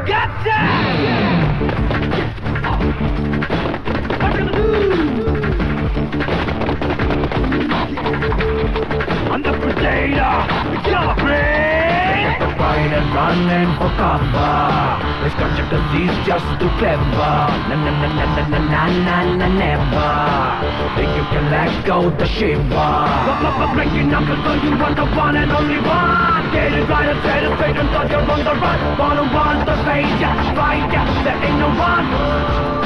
Gotcha! What you gonna do? I'm the Predator, your brain. And running for cover. This got cause he's just too clever. Na na na na na na na na never. Think you can let go the shiver. Breaking numbers, so you want the one and only one. Get it right and set it straight and thought you're on the run. Wanna run the face, yeah, fight, yeah, there ain't no one.